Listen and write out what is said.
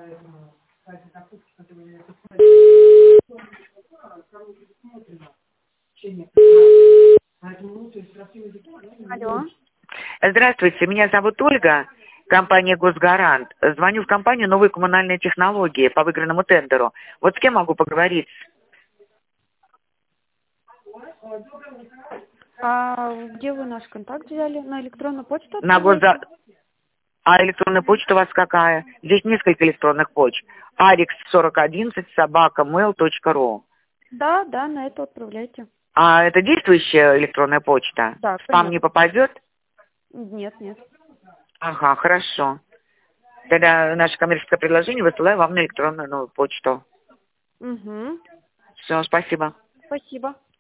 Алло. Здравствуйте, меня зовут Ольга, компания «Госгарант». Звоню в компанию «Новые коммунальные технологии» по выигранному тендеру. Вот с кем могу поговорить? А где вы наш контакт взяли? На электронную почту На отправляете? А электронная почта у вас какая? Здесь несколько электронных почт. arix4011 @mail.ru. Да, да, на это отправляйте. А это действующая электронная почта? Да, В спам не конечно. попадет? Нет, нет. Ага, хорошо. Тогда наше коммерческое предложение высылаю вам на электронную новую почту. Угу. Все, спасибо. Спасибо.